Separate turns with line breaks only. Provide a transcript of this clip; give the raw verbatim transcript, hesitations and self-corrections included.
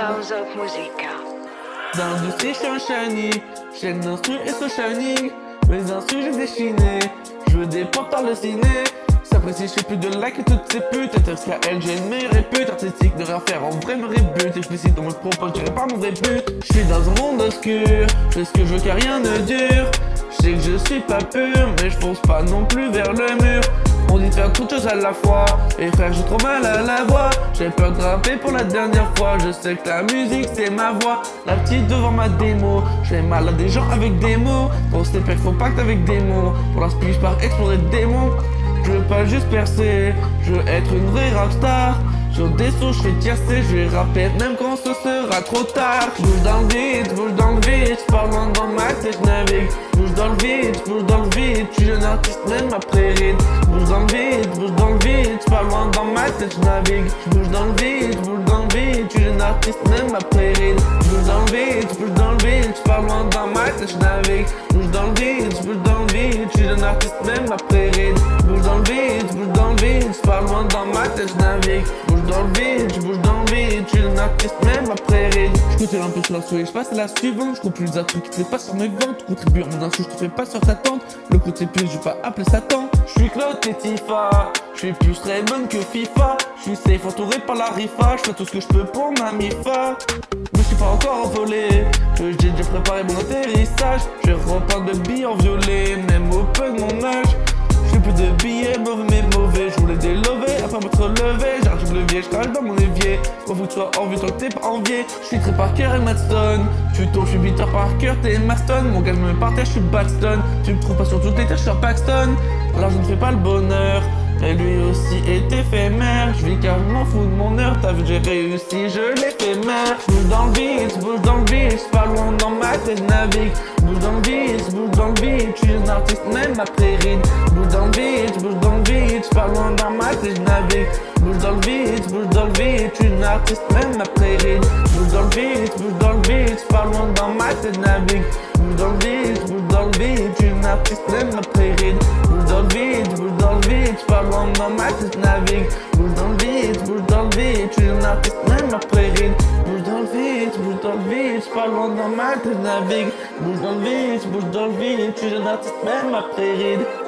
Sounds of Musica.
Dans l'industrie, je suis un shiny. Chaîne d'instru et ce shining. Mes instrus, j'ai déchiné. Je veux des portes par le ciné. S'apprécie, je fais plus de like et toutes ces putes. Intéresse qu'à elle, j'ai une meilleure répute. Artistique, ne rien faire en vrai me rébute. Explicite dans mon propos, je dirais pas mon vrai but. Je suis dans un monde obscur. Je fais ce que je veux car rien ne dure. Je sais que je suis pas pur, mais je fonce pas non plus vers le mur. On dit de faire toutes choses à la fois. Et frère, j'ai trop mal à la voix. J'ai peur de rapper pour la dernière fois. Je sais que la musique c'est ma voix. La petite devant ma démo. Je fais mal à des gens avec des mots. Pour ces pecs, faut pacte avec des mots. Pour l'inspirer, je pars explorer des démons. Je veux pas juste percer, je veux être une vraie rap star. Sur des sons, je fais tiercer, je vais rapper même quand ce sera trop tard. Bouge dans le vide, bouge dans le vide, j'pars loin dans ma tête, je navigue. Bouge dans le vide, bouge dans le vide, je suis un artiste même après ride. Bouge dans le vide, bouge dans le vide, j'pars loin dans ma tête, je navigue. Bouge dans le vide, bouge dans le vide, je suis un artiste même après ride. Bouge dans le vide, bouge dans le vide, j'pars loin dans ma tête, je navigue. Bouge dans le vide, bouge dans le vide, je suis un artiste même après ride. Bouge dans le vide, bouge dans le vide, j'pars loin dans ma tête, je navigue. Bouge dans le vide, je bouge dans le vide, je suis un artiste même après ride. J'coute un peu sur la souris, je passe à la suivante. J'coupe plus un truc qui te fait pas sur mes ventes. Contribue à mon insu, je te fais pas sur ta tente. Le côté plus, je vais pas appeler Satan. J'suis Claude et Tifa, j'suis plus très bonne que FIFA. J'suis safe entouré par la rifa, j'fais tout ce que je peux pour ma mifa. Mais j'suis pas encore envolé, que j'ai déjà préparé mon atterrissage. Je reprends de billes en violet, même au peu de mon âge. J'fais plus de billets, mauvais mais mauvais. J'voulais des lovés, afin de me relever. J'arrive le levier, j'crache dans mon évier. Faut que tu sois envieux tant que t'es pas envié. J'suis très Parker et Madstone. J'suis tôt, j'suis Peter Parker, t'es Maston. Mon gars, j'me partage, j'suis Baxton. Tu me trouves pas sur toutes les terres, j'suis sur Paxton. Alors je ne fais pas le bonheur. Et lui aussi est éphémère. Je vis car je m'en fous de mon heure. T'as vu, j'ai réussi, je l'ai fait mère. Bouge dans le vide, bouge dans le vide. J'suis pas loin dans ma tête, navigue. Bouge dans le vide, bouge dans le vide. J'suis un artiste, même après ride. Bouge dans le vide, bouge dans le vide. J'suis pas loin dans ma tête, navigue. Bouge dans le vide, bouge dans le vide. J'suis un artiste, même après ride. Bouge dans le vide, bouge dans le vide. J'suis pas loin dans ma tête, navigue. Bouge dans le vide, bouge dans le vide. J'suis un artiste, même après ride. Bouge dans le vide, bouge dans le vide. J'suis pas loin dans ma tête, navigue. Bouge dans le vide, bouge dans le vide. J'suis un artiste, même après ride. Bouge dans le vide, bouge dans le vide. J'suis pas loin dans ma tête, navigue. Bouge dans le vide, bouge dans le vide. J'suis un artiste, même après ride.